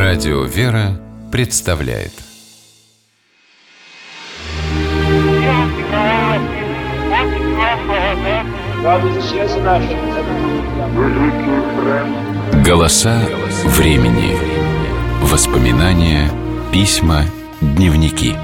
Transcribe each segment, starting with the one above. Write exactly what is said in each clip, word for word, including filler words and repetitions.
Радио «Вера» представляет «Голоса времени». Воспоминания, письма, дневники.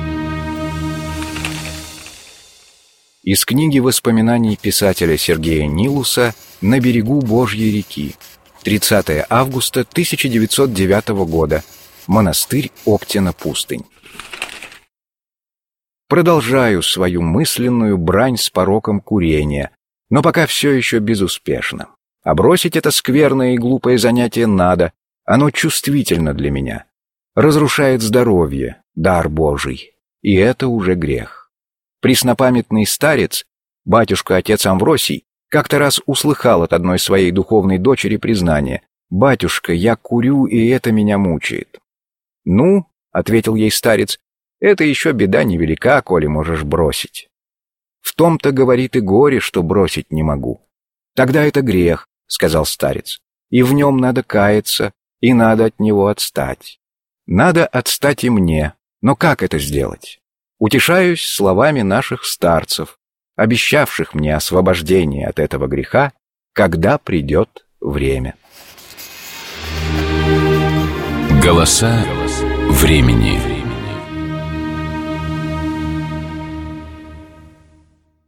Из книги воспоминаний писателя Сергея Нилуса «На берегу Божьей реки». тридцатое августа тысяча девятьсот девятого года. Монастырь Оптина-Пустынь. Продолжаю свою мысленную брань с пороком курения, но пока все еще безуспешно. А бросить это скверное и глупое занятие надо, оно чувствительно для меня. Разрушает здоровье, дар Божий, и это уже грех. Преснопамятный старец, батюшка-отец Амвросий, как-то раз услыхал от одной своей духовной дочери признание: «Батюшка, я курю, и это меня мучает». «Ну, — ответил ей старец, — это еще беда невелика, коли можешь бросить». «В том-то, — говорит, — и горе, что бросить не могу». «Тогда это грех, — сказал старец, — и в нем надо каяться, и надо от него отстать. Надо отстать и мне, но как это сделать? Утешаюсь словами наших старцев, обещавших мне освобождение от этого греха, когда придет время». Голоса времени.